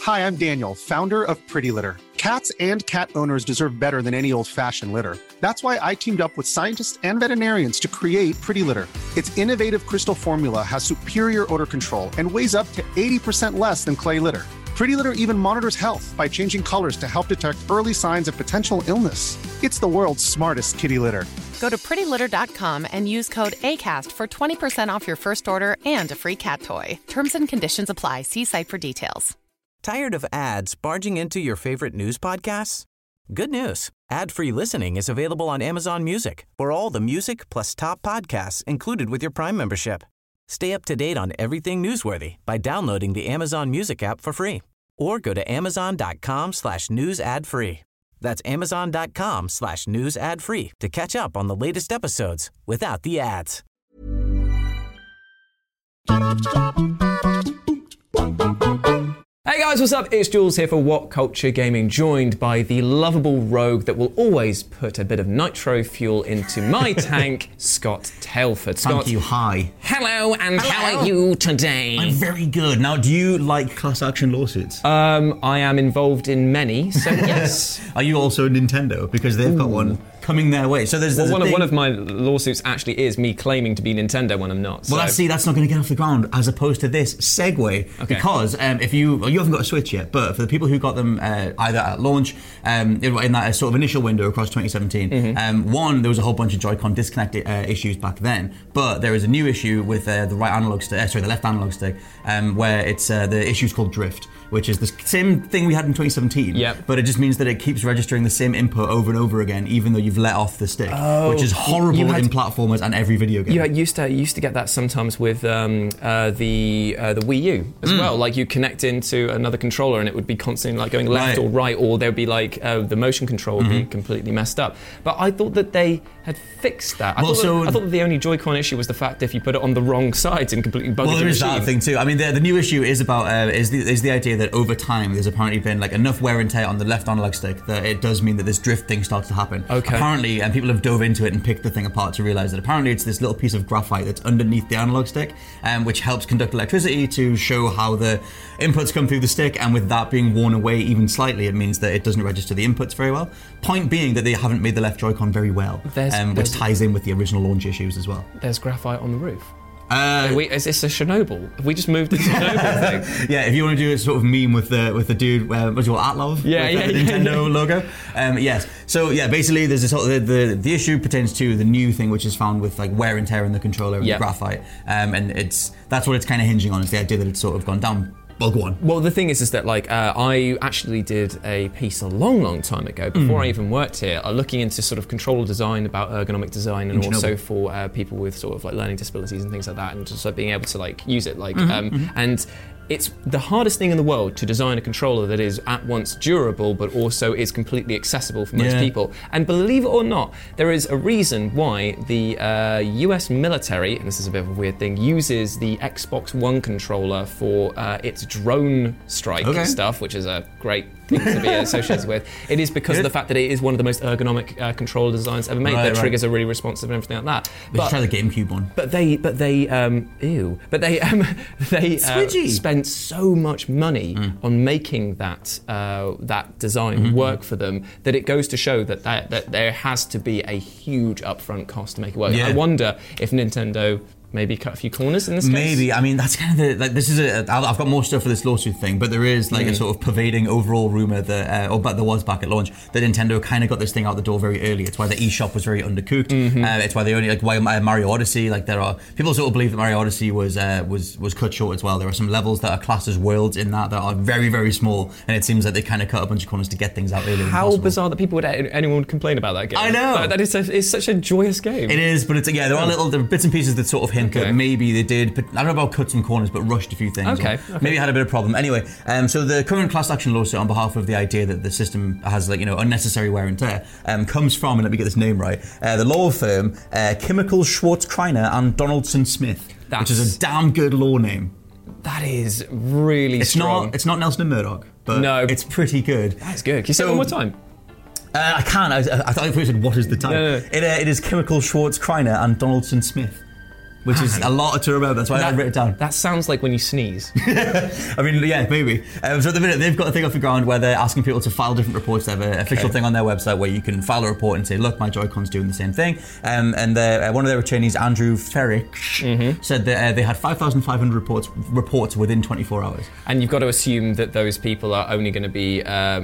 Hi, I'm Daniel, founder of Pretty Litter. Cats and cat owners deserve better than any old-fashioned litter. That's why I teamed up with scientists and veterinarians to create Pretty Litter. Its innovative crystal formula has superior odor control and weighs up to 80% less than clay litter. Pretty Litter even monitors health by changing colors to help detect early signs of potential illness. It's the world's smartest kitty litter. Go to prettylitter.com and use code ACAST for 20% off your first order and a free cat toy. Terms and conditions apply. See site for details. Tired of ads barging into your favorite news podcasts? Good news. Ad-free listening is available on Amazon Music for all the music plus top podcasts included with your Prime membership. Stay up to date on everything newsworthy by downloading the Amazon Music app for free or go to amazon.com/news ad free. That's amazon.com/news ad free to catch up on the latest episodes without the ads. Hey guys, what's up? It's Jules here for What Culture Gaming, joined by the lovable rogue that will always put a bit of nitro fuel into my tank, Scott Tailford. Scott, thank you, hi. Hello, and how are you today? I'm very good. Now, do you like class action lawsuits? I am involved in many, so yes. Are you also Nintendo? Because they've got one coming their way. So there's one of my lawsuits actually is me claiming to be Nintendo when I'm not. Well, that's not going to get off the ground, as opposed to this segue. Okay. Because if you haven't got a Switch yet, but for the people who got them either at launch, in that sort of initial window across 2017, one, there was a whole bunch of Joy-Con disconnect issues back then, but there is a new issue with the left analog stick, where it's the issue's called drift, which is the same thing we had in 2017. Yep. But it just means that it keeps registering the same input over and over again, even though you've let off the stick, which is horrible in platformers and every video game. You used to get that sometimes with the Wii U as well. Like you connect into another controller and it would be constantly like going left or right, or there'd be like the motion control would be completely messed up. But I thought that they had fixed that. I thought that the only Joy-Con issue was the fact that if you put it on the wrong sides and completely bugged the machine. Well, there is that thing too. I mean, the new issue is about is the idea that over time there's apparently been like enough wear and tear on the left analog stick that it does mean that this drift thing starts to happen. Okay. Apparently, and people have dove into it and picked the thing apart to realise that apparently it's this little piece of graphite that's underneath the analog stick, which helps conduct electricity to show how the inputs come through the stick, and with that being worn away even slightly, it means that it doesn't register the inputs very well. Point being that they haven't made the left Joy-Con very well, which ties in with the original launch issues as well. There's graphite on the roof. Is this a Chernobyl? Have we just moved into Chernobyl thing? Yeah, if you want to do a sort of meme with the dude, what's your Atlov? The Nintendo logo. Yes. So yeah, basically, there's the issue pertains to the new thing, which is found with like wear and tear in the controller and the graphite, and that's what it's kind of hinging on. Is the idea that it's sort of gone down. Well, go on. Well, the thing is that like I actually did a piece a long time ago, before I even worked here, looking into sort of controller design, about ergonomic design, and also for people with sort of like learning disabilities and things like that, and just like being able to like use it, like and it's the hardest thing in the world to design a controller that is at once durable but also is completely accessible for most people. And believe it or not, there is a reason why the US military, and this is a bit of a weird thing, uses the Xbox One controller for its drone strike stuff, which is a great thing to be associated with. It is because of the fact that it is one of the most ergonomic controller designs ever made. Their triggers are really responsive and everything like that. We should try the GameCube one. But they spent so much money on making that design work for them that it goes to show that there has to be a huge upfront cost to make it work. I wonder if Nintendo maybe cut a few corners in this case? Maybe. I mean, that's kind of I've got more stuff for this lawsuit thing, but there is like a sort of pervading overall rumour that, but there was back at launch, that Nintendo kind of got this thing out the door very early. It's why the eShop was very undercooked. It's why they only, why Mario Odyssey, there are, people sort of believe that Mario Odyssey was cut short as well. There are some levels that are classed as worlds in that are very, very small, and it seems like they kind of cut a bunch of corners to get things out earlier. How bizarre that anyone would complain about that game. I know! That it's such a joyous game. It is, but there are bits and pieces that sort of hint that maybe they did, but I don't know about cut some corners, but rushed a few things. Okay. Maybe had a bit of problem. Anyway, so the current class action lawsuit on behalf of the idea that the system has unnecessary wear and tear comes from, and let me get this name right, the law firm Chemical Schwartz Kreiner and Donaldson Smith, which is a damn good law name. That is really strong. It's not Nelson and Murdoch, but it's pretty good. That's good. Can you say it one more time? I can't. I thought you said, what is the time? No. It is Chemical Schwartz Kreiner and Donaldson Smith. which is a lot to remember. That's why I wrote it down. That sounds like when you sneeze. I mean, yeah, maybe. So at the minute, they've got a thing off the ground where they're asking people to file different reports. They have an official thing on their website where you can file a report and say, look, my Joy-Con's doing the same thing. And one of their attorneys, Andrew Ferrick, said that they had 5,500 reports within 24 hours. And you've got to assume that those people are only going to be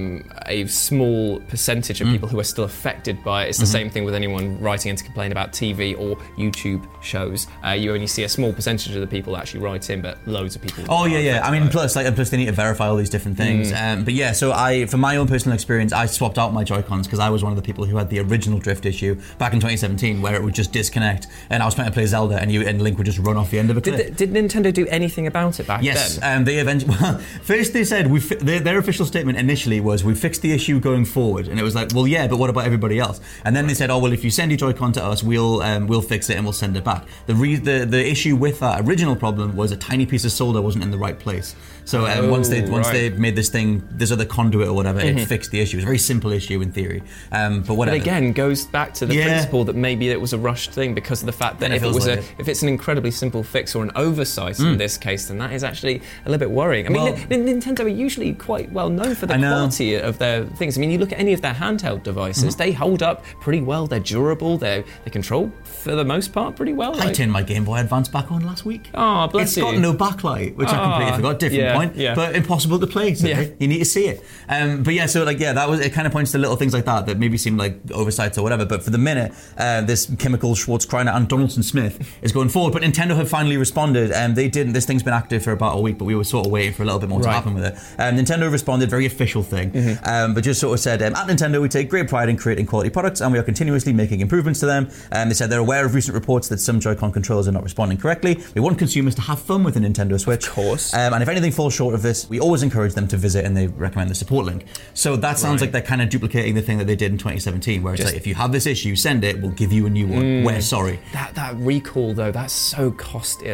a small percentage of people who are still affected by it. It's the same thing with anyone writing in to complain about TV or YouTube shows. You only see a small percentage of the people actually write in, but loads of people. Oh yeah. I mean, plus they need to verify all these different things. But yeah, so for my own personal experience, I swapped out my Joy-Cons because I was one of the people who had the original drift issue back in 2017, where it would just disconnect, and I was trying to play Zelda, and Link would just run off the end of a cliff. Did Nintendo do anything about it back then? Yes, they eventually. Well, first they said their official statement initially was, we fixed the issue going forward, and it was like, well, yeah, but what about everybody else? And then they said, oh well, if you send your Joy-Con to us, we'll fix it and we'll send it back. The issue with that original problem was a tiny piece of solder wasn't in the right place. So once they made this other conduit or whatever, it fixed the issue. It was a very simple issue in theory, but whatever. But again, goes back to the principle that maybe it was a rushed thing because of the fact that if it's an incredibly simple fix or an oversight in this case, then that is actually a little bit worrying. I mean, Nintendo are usually quite well known for the quality of their things. I mean, you look at any of their handheld devices, they hold up pretty well. They're durable. They control for the most part pretty well. I turned my Game Boy Advance back on last week. Oh, bless you. It's got no backlight, which I completely forgot. Different point, but impossible to play. So you need to see it. But yeah, so that was it. Kind of points to little things like that maybe seem like oversights or whatever. But for the minute, this Chemical, Schwartz, Kreiner, and Donaldson Smith is going forward. But Nintendo have finally responded, and they didn't. This thing's been active for about a week, but we were sort of waiting for a little bit more to happen with it. Nintendo responded, very official thing, but just sort of said, at Nintendo we take great pride in creating quality products, and we are continuously making improvements to them. They said they're aware of recent reports that some Joy-Con controllers are not responding correctly. We want consumers to have fun with the Nintendo Switch. Of course. And if anything falls short of this, we always encourage them to visit, and they recommend the support link. So that sounds like they're kind of duplicating the thing that they did in 2017, where it's like, if you have this issue, send it, we'll give you a new one. We're sorry. That recall though, that's so costly.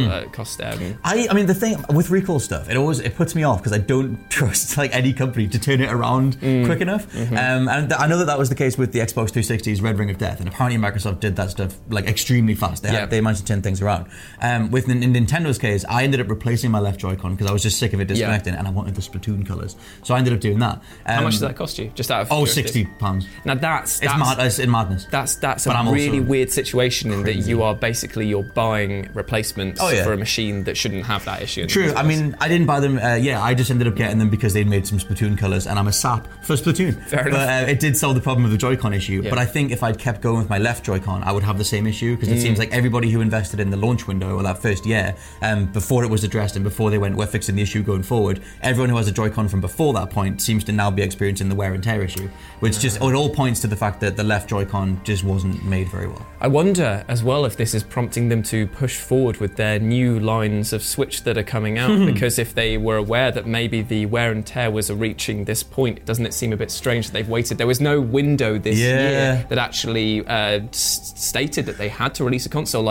I mean, the thing with recall stuff, it puts me off because I don't trust any company to turn it around quick enough. And I know that was the case with the Xbox 360's Red Ring of Death, and apparently Microsoft did that stuff extremely fast. They managed to turn things around. With in Nintendo's case, I ended up replacing my left Joy-Con because I was just sick of it disconnecting, and I wanted the Splatoon colours, so I ended up doing that. How much did that cost you? Just out of £60. Now that's in madness. That's a really weird situation in that you are basically buying replacements for a machine that shouldn't have that issue. True. I mean, I didn't buy them. I just ended up getting them because they'd made some Splatoon colours, and I'm a sap for Splatoon. Fair enough. But it did solve the problem of the Joy-Con issue. But I think if I'd kept going with my left Joy-Con, I would have the same issue, because it seems like everybody who invested in the launch window or that first year, before it was addressed and before they went, we're fixing the issue going forward, everyone who has a Joy-Con from before that point seems to now be experiencing the wear and tear issue, which it all points to the fact that the left Joy-Con just wasn't made very well. I wonder as well if this is prompting them to push forward with their new lines of Switch that are coming out, because if they were aware that maybe the wear and tear was reaching this point, doesn't it seem a bit strange that they've waited? There was no window this year that actually stated that they had to release a console.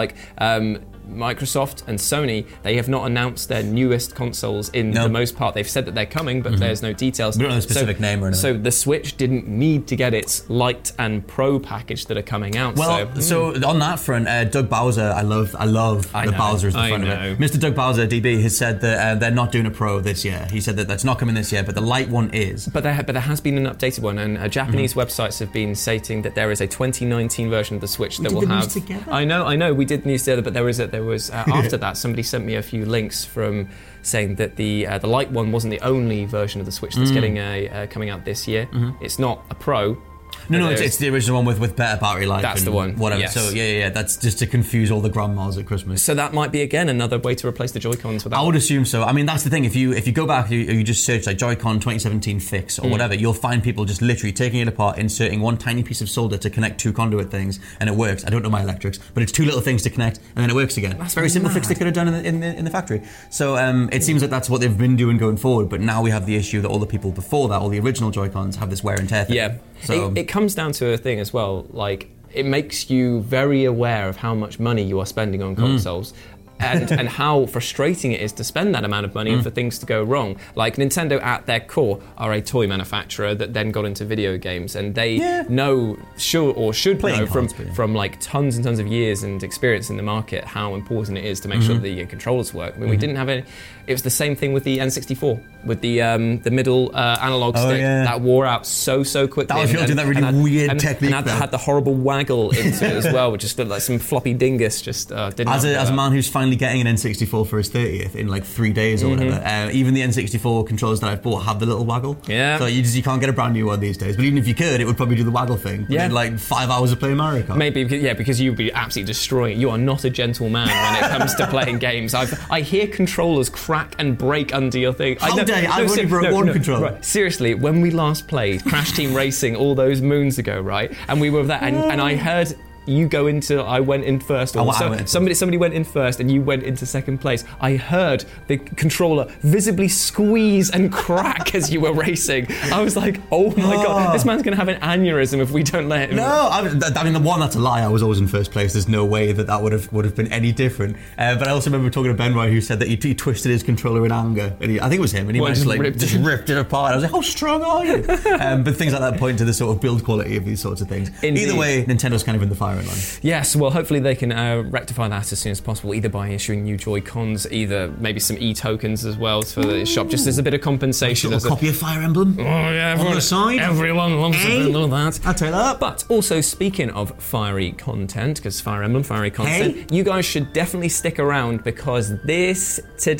Microsoft and Sony, they have not announced their newest consoles in the most part. They've said that they're coming, but there's no details. We don't know the specific name or anything. So the Switch didn't need to get its Lite and Pro package that are coming out. Well, so on that front, Doug Bowser, I love the Bowser as the front of it. Mr. Doug Bowser, DB, has said that they're not doing a Pro this year. He said that that's not coming this year, but the Lite one is. But there has been an updated one, and Japanese websites have been stating that there is a 2019 version of the Switch that will have. I know, we did news together, but there was after that, somebody sent me a few links from saying that the Lite one wasn't the only version of the Switch that's getting coming out this year. It's not a Pro. No, it's the original one with better battery life. That's the one. Whatever. Yes. So yeah, that's just to confuse all the grandmas at Christmas. So that might be again another way to replace the Joy-Cons with that. I would assume so. I mean, that's the thing. If you go back, you just search Joy-Con 2017 fix or whatever, you'll find people just literally taking it apart, inserting one tiny piece of solder to connect two conduit things, and it works. I don't know my electrics, but it's two little things to connect, and then it works again. That's very simple fix they could have done in the factory. So it seems like that's what they've been doing going forward. But now we have the issue that all the people before that, all the original Joy-Cons, have this wear and tear thing. Yeah. So it comes down to a thing as well, it makes you very aware of how much money you are spending on consoles. and how frustrating it is to spend that amount of money and for things to go wrong. Like Nintendo at their core are a toy manufacturer that then got into video games, and they know, should know from like tons and tons of years and experience in the market how important it is to make sure that the controllers work. I mean, we didn't have any. It was the same thing with the N64, with the middle analog stick that wore out so quickly. That was doing that really weird technique. And had the horrible waggle into it as well, which just looked like some floppy dingus. Just didn't. As a man who's finally getting an N64 for his 30th in like 3 days or whatever, even the N64 controllers that I've bought have the little waggle. Yeah. So you can't get a brand new one these days. But even if you could, it would probably do the waggle thing. Yeah. In like 5 hours of playing Mario Kart. Maybe, because you'd be absolutely destroying it. You are not a gentle man when it comes to playing games. I hear controllers crack and break under your thing. I've only broke one controller. Right. Seriously, when we last played Crash Team Racing all those moons ago, right? And we were there, and I heard you go into, I went in first, or somebody went in first and you went into second place. I heard the controller visibly squeeze and crack as you were racing. I was like, oh my God, this man's going to have an aneurysm if we don't let him. No, I mean, the one, that's a lie. I was always in first place. There's no way that would have been any different. But I also remember talking to Ben Roy, who said that he twisted his controller in anger. And I think it was him, and he managed to just ripped it apart. I was like, how strong are you? But things like that point to the sort of build quality of these sorts of things. Indeed. Either way, Nintendo's kind of in the firing line. Yes, well, hopefully they can rectify that as soon as possible, either by issuing new Joy-Cons, either maybe some e-tokens as well for the shop, just as a bit of compensation. A copy of Fire Emblem? Oh, yeah, on the side? Everyone loves a bit of that. I'll take that. But also, speaking of fiery content, because Fire Emblem, fiery content, you guys should definitely stick around, because this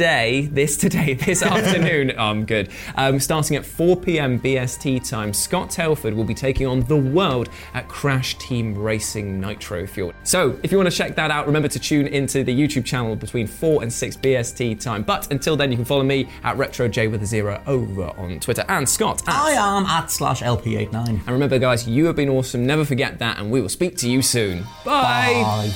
afternoon, I'm good, starting at 4 p.m. BST time, Scott Tailford will be taking on the world at Crash Team Racing Nitro Fuel. So, if you want to check that out, remember to tune into the YouTube channel between 4 and 6 BST time. But until then, you can follow me at RetroJ over on Twitter, and Scott I am at /LP89. And remember, guys, you have been awesome. Never forget that, and we will speak to you soon. Bye. Bye.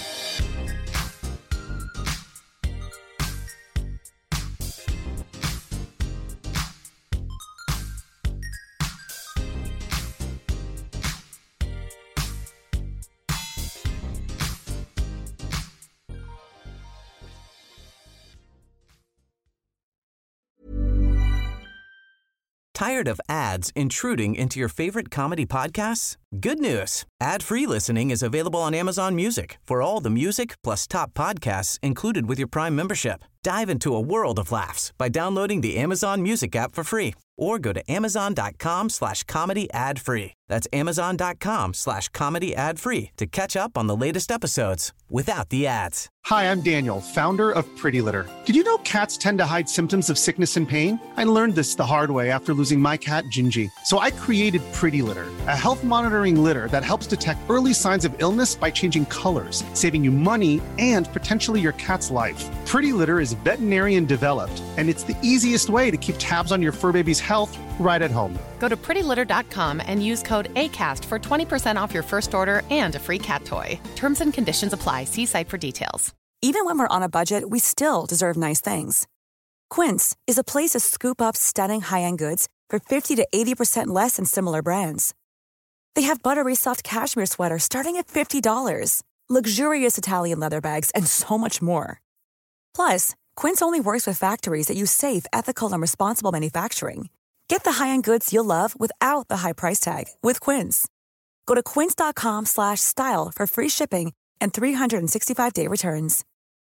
Tired of ads intruding into your favorite comedy podcasts? Good news. Ad-free listening is available on Amazon Music for all the music plus top podcasts included with your Prime membership. Dive into a world of laughs by downloading the Amazon Music app for free or go to amazon.com/comedy ad-free. That's amazon.com/comedy ad-free to catch up on the latest episodes without the ads. Hi, I'm Daniel, founder of Pretty Litter. Did you know cats tend to hide symptoms of sickness and pain? I learned this the hard way after losing my cat, Gingy. So I created Pretty Litter, a health monitoring litter that helps detect early signs of illness by changing colors, saving you money and potentially your cat's life. Pretty Litter is veterinarian developed, and it's the easiest way to keep tabs on your fur baby's health right at home. Go to prettylitter.com and use code ACAST for 20% off your first order and a free cat toy. Terms and conditions apply. See site for details. Even when we're on a budget, we still deserve nice things. Quince is a place to scoop up stunning high-end goods for 50 to 80% less than similar brands. They have buttery soft cashmere sweaters starting at $50, luxurious Italian leather bags, and so much more. Plus, Quince only works with factories that use safe, ethical, and responsible manufacturing. Get the high-end goods you'll love without the high price tag with Quince. Go to quince.com/style for free shipping and 365-day returns.